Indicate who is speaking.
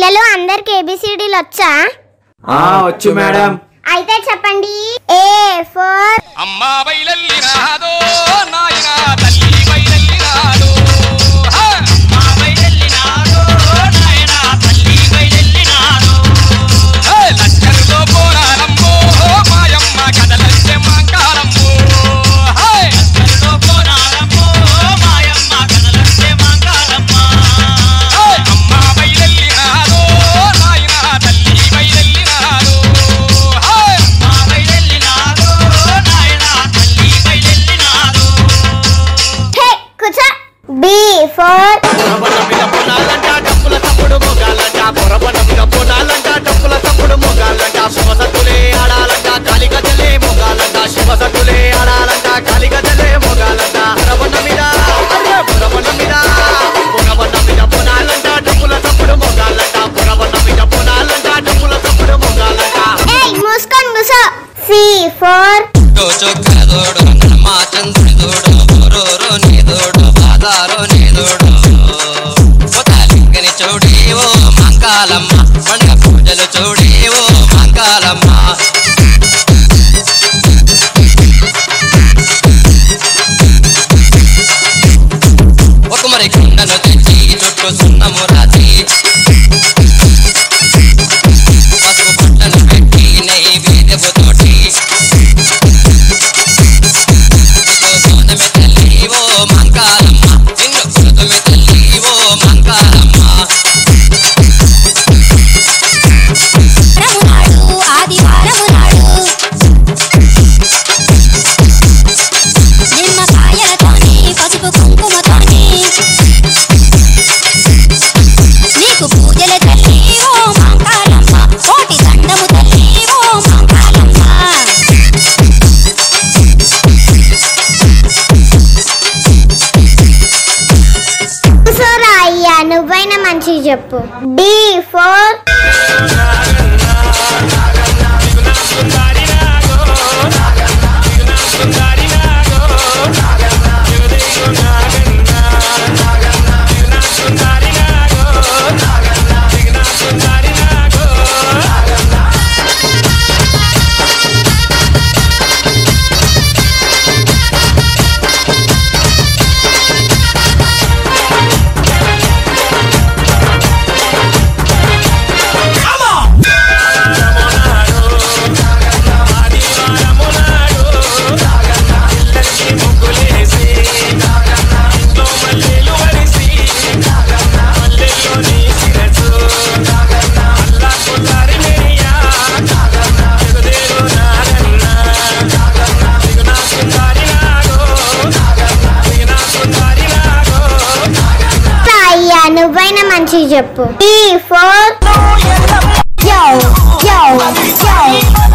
Speaker 1: పిల్లలు అందరికి ఏబిసిడీలు వచ్చా?
Speaker 2: వచ్చు మేడం.
Speaker 1: అయితే చెప్పండి. ఏ ఫర్
Speaker 3: అమ్మా వైలల్లి నాదో నాయనా తల్లి వైలల్లి నాదో అమ్మా వైలల్లి నాదో నాయనా తల్లి వైలల్లి నాదో లచ్చరులో పోరాలమ్మో మాయమ్మ కదలచ్చే మాంకాలమ్మో లచ్చరులో పోరాలమ్మో మాయమ్మ కదలచ్చే మాంకాలమ్మ అమ్మా వైలల్లి నాదో నాయనా తల్లి వైలల్లి నాదో అమ్మా వైలల్లి నాదో నాయనా తల్లి వైలల్లి నాదో.
Speaker 1: హే కూర్చో. బి ఫర్
Speaker 4: పొరబన మీద పొనాలంట డప్పుల తప్పుడు మొగాలంట పొరబన మీద పొనాలంట డప్పుల తప్పుడు మొగాలంట శివసత్తులే ఆడాలంట కాలిగజలే మొగాలంట శివసత్తులే ఆడాలంట కాలిగజలే మొగాలంట పొరబన మీద పొనాలంట డప్పుల తప్పుడు మొగాలంట పొరబన మీద పొనాలంట డప్పుల తప్పుడు మొగాలంట.
Speaker 1: ఏయ్ మూసుకొని కూర్చో. సి ఫర్
Speaker 3: చోచోడోడు మా చంద్రుడోడు బోరోరో నీదోడు బాదారో నీదోడు పొతాలింగని చూడేవో మంకాలమ్మ పండుగ పూజలు చూడేవో మంకాలమ్మ ఒక మరి కుండను తెచ్చి చుట్టూ సున్నము రాసి పసుపు బట్టలు పెట్టి నైవేద్యపు తోటి
Speaker 1: నువ్వైనా మంచి చెప్పు. డి ఫర్ నువ్వైనా మంచి చెప్పు. D for